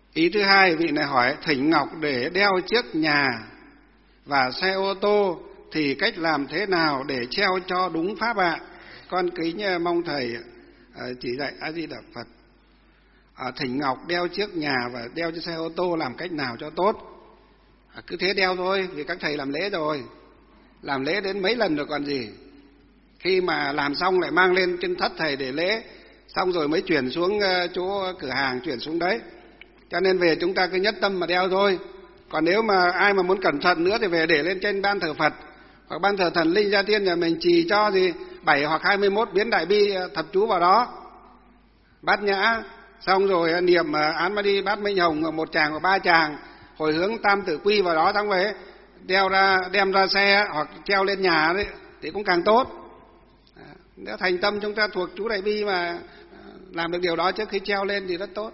Ý thứ hai, vị này hỏi thỉnh ngọc để đeo trước nhà và xe ô tô thì cách làm thế nào để treo cho đúng pháp ạ? Con kính mong thầy chỉ dạy. A Di Đà Phật. Thỉnh ngọc đeo trước nhà và đeo trên xe ô tô làm cách nào cho tốt? Cứ thế đeo thôi, vì các thầy làm lễ rồi, làm lễ đến mấy lần rồi còn gì. Khi mà làm xong lại mang lên trên thất thầy để lễ, xong rồi mới chuyển xuống chỗ cửa hàng, chuyển xuống đấy. Cho nên về chúng ta cứ nhất tâm mà đeo thôi. Còn nếu mà ai mà muốn cẩn thận nữa thì về để lên trên ban thờ Phật hoặc ban thờ thần linh gia tiên nhà mình, trì cho 7 hoặc 21 biến đại bi thập chú vào đó, bát nhã, xong rồi niệm án ma đi bát minh hồng 1 tràng hoặc 3 tràng, hồi hướng tam tử quy vào đó, xong rồi đem ra xe hoặc treo lên nhà đấy thì cũng càng tốt. Nếu thành tâm chúng ta thuộc chú đại bi mà làm được điều đó trước khi treo lên thì rất tốt.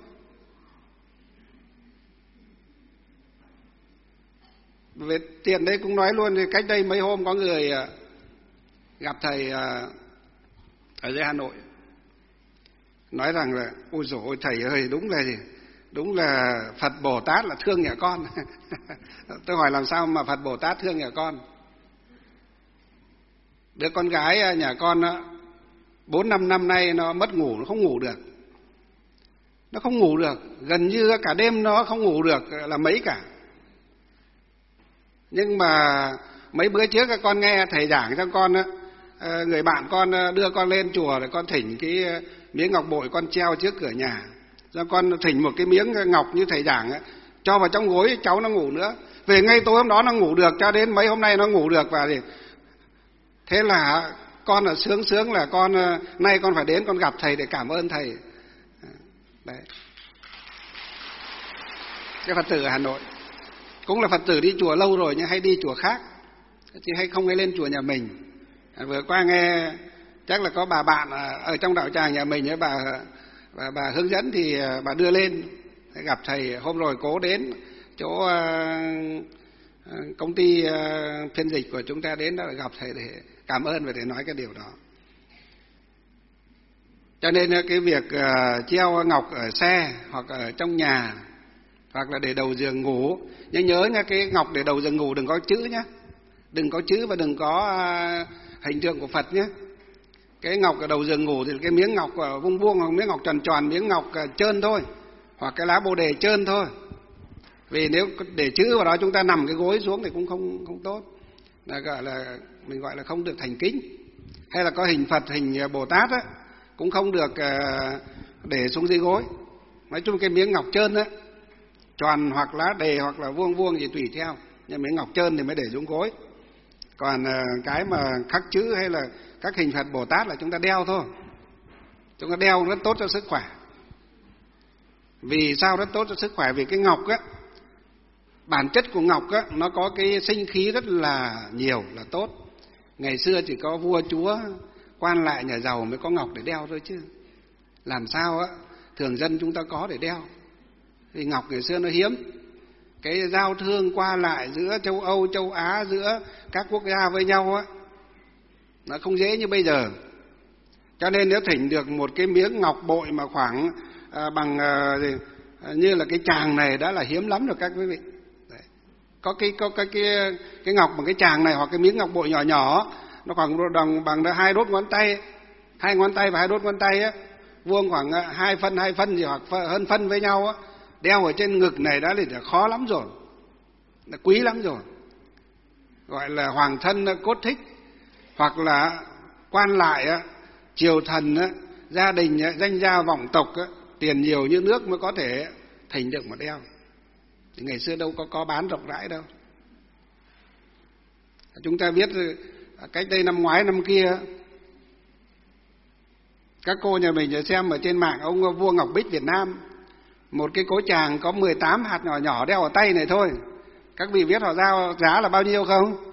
Về tiền đây cũng nói luôn, thì cách đây mấy hôm có người gặp thầy ở dưới Hà Nội, nói rằng là ôi dồi ôi thầy ơi, đúng là Phật Bồ Tát là thương nhà con. Tôi hỏi làm sao mà Phật Bồ Tát thương nhà con? Đứa con gái nhà con 4-5 năm nay nó mất ngủ, nó không ngủ được. Nó không ngủ được, gần như cả đêm nó không ngủ được là mấy cả. Nhưng mà mấy bữa trước các con nghe thầy giảng cho con, người bạn con đưa con lên chùa để con thỉnh cái miếng ngọc bội con treo trước cửa nhà. Rồi con thỉnh một cái miếng ngọc như thầy giảng ấy, cho vào trong gối cháu nó ngủ nữa. Về ngay tối hôm đó nó ngủ được, cho đến mấy hôm nay nó ngủ được. Và thế là con là sướng là con nay con phải đến con gặp thầy để cảm ơn thầy. Đấy. Cái Phật tử ở Hà Nội cũng là Phật tử đi chùa lâu rồi nhưng hay đi chùa khác, chứ không hay lên chùa nhà mình. Vừa qua nghe chắc là có bà bạn ở trong đạo tràng nhà mình ấy, bà hướng dẫn thì bà đưa lên gặp thầy. Hôm rồi cố đến chỗ công ty phiên dịch của chúng ta đến đó gặp thầy để cảm ơn và để nói cái điều đó. Cho nên cái việc treo ngọc ở xe hoặc ở trong nhà hoặc là để đầu giường ngủ, nhưng nhớ nha, cái ngọc để đầu giường ngủ đừng có chữ nhé, đừng có chữ và đừng có hình tượng của Phật nhé. Cái ngọc ở đầu giường ngủ thì cái miếng ngọc vuông vuông hoặc miếng ngọc tròn tròn, miếng ngọc trơn thôi, hoặc cái lá bồ đề trơn thôi. Vì nếu để chữ vào đó chúng ta nằm cái gối xuống thì cũng không tốt, là mình gọi là không được thành kính. Hay là có hình Phật, hình Bồ Tát á, cũng không được để xuống dưới gối. Nói chung cái miếng ngọc trơn á, tròn hoặc lá đề hoặc là vuông vuông gì tùy theo, nhưng miếng ngọc trơn thì mới để xuống gối. Còn cái mà khắc chữ hay là các hình Phật Bồ Tát là chúng ta đeo thôi. Chúng ta đeo rất tốt cho sức khỏe. Vì sao rất tốt cho sức khỏe? Vì cái ngọc á, bản chất của ngọc á, nó có cái sinh khí rất là nhiều, là tốt. Ngày xưa chỉ có vua chúa, quan lại nhà giàu mới có ngọc để đeo thôi chứ. Làm sao á, thường dân chúng ta có để đeo. Vì ngọc ngày xưa nó hiếm. Cái giao thương qua lại giữa châu Âu, châu Á, giữa các quốc gia với nhau á, nó không dễ như bây giờ. Cho nên nếu thỉnh được một cái miếng ngọc bội mà khoảng bằng như là cái tràng này đã là hiếm lắm rồi các quý vị. Đấy. Có cái ngọc bằng cái tràng này hoặc cái miếng ngọc bội nhỏ nhỏ, nó khoảng bằng 2 đốt ngón tay, 2 ngón tay và 2 đốt ngón tay á, vuông khoảng 2 phân gì hoặc hơn phân với nhau á, đeo ở trên ngực này đã là khó lắm rồi, là quý lắm rồi. Gọi là hoàng thân cốt thích, hoặc là quan lại á, triều thần á, gia đình á, danh gia vọng tộc á, tiền nhiều như nước mới có thể thỉnh được mà đeo. Thì ngày xưa đâu có bán rộng rãi đâu. Chúng ta biết cách đây năm ngoái năm kia, các cô nhà mình xem ở trên mạng, ông vua Ngọc Bích Việt Nam, một cái cối tràng có 18 hạt nhỏ nhỏ đeo ở tay này thôi. Các vị biết họ giao giá là bao nhiêu không?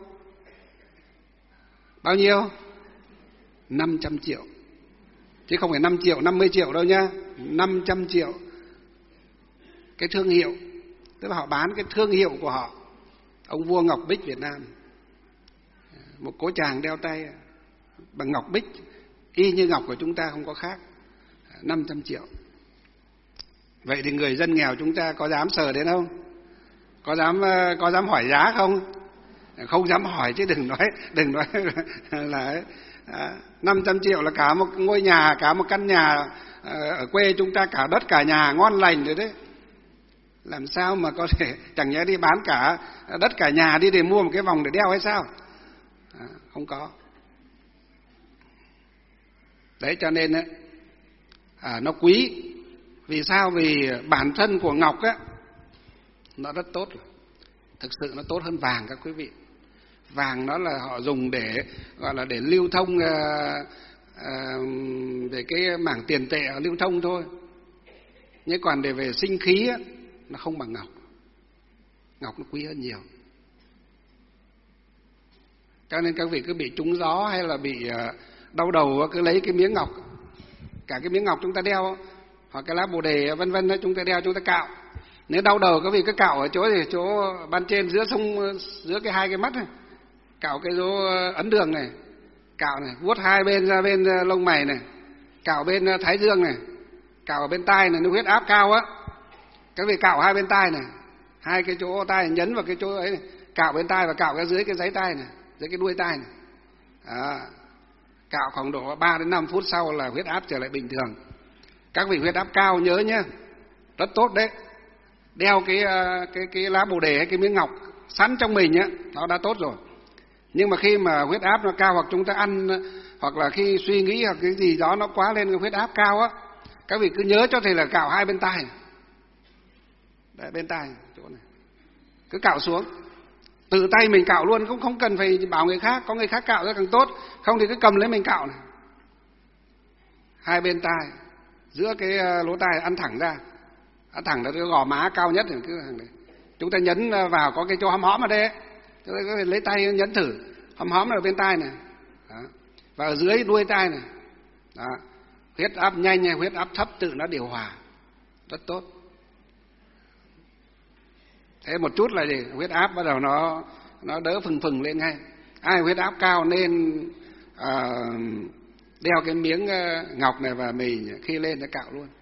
Bao nhiêu? 500 triệu. Chứ không phải 5 triệu, 50 triệu đâu nhá. 500 triệu. Cái thương hiệu, tức là họ bán cái thương hiệu của họ. Ông vua Ngọc Bích Việt Nam, một cối tràng đeo tay bằng ngọc bích, y như ngọc của chúng ta không có khác. 500 triệu. Vậy thì người dân nghèo chúng ta có dám sờ đến không? Có dám hỏi giá không? Không dám hỏi chứ đừng nói là 500 triệu là cả một ngôi nhà, cả một căn nhà ở quê chúng ta, cả đất cả nhà ngon lành rồi đấy. Làm sao mà có thể, chẳng nhẽ đi bán cả đất cả nhà đi để mua một cái vòng để đeo hay sao? Không có. Đấy cho nên nó quý. Vì sao? Vì bản thân của ngọc á nó rất tốt, thực sự nó tốt hơn vàng các quý vị. Vàng nó là họ dùng để gọi là để lưu thông về cái mảng tiền tệ lưu thông thôi. Nhưng còn để về sinh khí á, nó không bằng ngọc. Ngọc nó quý hơn nhiều. Cho nên các vị cứ bị trúng gió hay là bị đau đầu cứ lấy cái miếng ngọc, cả cái miếng ngọc chúng ta đeo hoặc cái lá bồ đề vân vân chúng ta đeo, chúng ta cạo. Nếu đau đầu các vị cứ cạo ở chỗ ban trên giữa cái hai cái mắt này, cạo cái chỗ ấn đường này, cạo này, vuốt hai bên ra bên lông mày này, cạo bên thái dương này, cạo ở bên tai này, nếu huyết áp cao á, các vị cạo hai bên tai này, hai cái chỗ tai nhấn vào cái chỗ ấy này, cạo bên tai và cạo cái dưới cái giấy tai này, dưới cái đuôi tai này. Cạo khoảng độ 3 đến 5 phút sau là huyết áp trở lại bình thường. Các vị huyết áp cao nhớ nhé, rất tốt đấy. Đeo cái lá bồ đề hay cái miếng ngọc sẵn trong mình á, nó đã tốt rồi. Nhưng mà khi mà huyết áp nó cao, hoặc chúng ta ăn, hoặc là khi suy nghĩ hoặc cái gì đó nó quá lên cái huyết áp cao á, các vị cứ nhớ cho thầy là cạo hai bên tai. Đấy, bên tai chỗ này cứ cạo xuống, tự tay mình cạo luôn, cũng không cần phải bảo người khác, có người khác cạo ra càng tốt, không thì cứ cầm lấy mình cạo này. Hai bên tai, giữa cái lỗ tai ăn thẳng ra, ăn thẳng là cái gò má cao nhất này, cứ này. Chúng ta nhấn vào có cái chỗ hõm hõm ở đây ấy. Chúng ta có thể lấy tay nhấn thử, hõm hõm ở bên tai này. Đó. Và ở dưới đuôi tai này. Đó. Huyết áp nhanh hay huyết áp thấp tự nó điều hòa, rất tốt. Thế một chút là gì? Huyết áp bắt đầu nó đỡ phừng lên ngay. Ai huyết áp cao nên đeo cái miếng ngọc này và mình khi lên nó cạo luôn.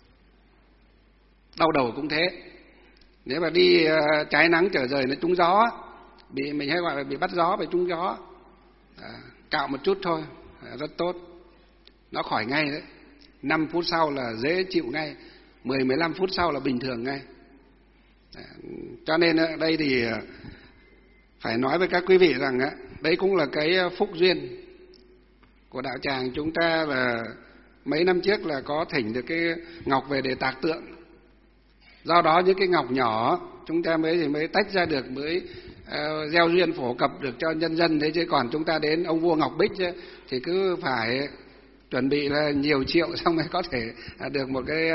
Đau đầu cũng thế. Nếu mà đi trái nắng trở rời nó trúng gió, mình hay gọi là bị bắt gió, bị trúng gió, cạo một chút thôi, rất tốt, nó khỏi ngay đấy. 5 phút sau là dễ chịu ngay, 10-15 phút sau là bình thường ngay. Cho nên đây thì phải nói với các quý vị rằng đấy cũng là cái phúc duyên của đạo tràng chúng ta, là mấy năm trước là có thỉnh được cái ngọc về để tạc tượng. Do đó những cái ngọc nhỏ chúng ta mới tách ra được, mới gieo duyên phổ cập được cho nhân dân. Thế chứ còn chúng ta đến ông vua Ngọc Bích thì cứ phải chuẩn bị là nhiều triệu xong mới có thể được một cái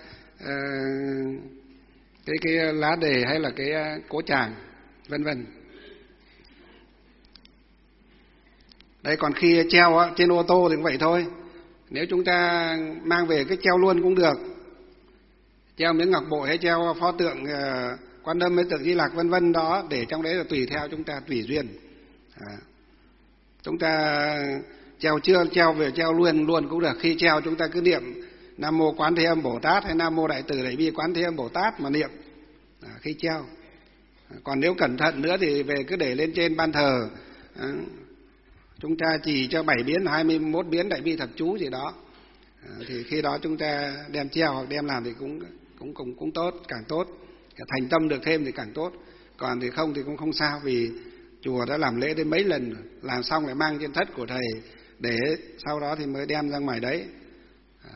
lá đề hay là cái cố tràng vân vân. Đây, còn khi treo trên ô tô thì cũng vậy thôi. Nếu chúng ta mang về cái treo luôn cũng được, treo miếng ngọc bội hay treo pho tượng Quan Âm với tượng Di Lặc vân vân đó, để trong đấy là tùy theo chúng ta, tùy duyên. Chúng ta treo chưa treo về treo luôn cũng được. Khi treo chúng ta cứ niệm Nam Mô Quán Thế Âm Bồ Tát hay Nam Mô Đại Từ Đại Bi Quán Thế Âm Bồ Tát mà niệm khi treo. Còn nếu cẩn thận nữa thì về cứ để lên trên ban thờ, chúng ta chỉ cho 7 biến 21 biến Đại Bi Thập Chú gì đó, thì khi đó chúng ta đem treo hoặc đem làm thì cũng tốt, càng tốt, thành tâm được thêm thì càng tốt. Còn thì không thì cũng không sao, vì chùa đã làm lễ đến mấy lần, làm xong lại mang trên thất của thầy để sau đó thì mới đem ra ngoài đấy.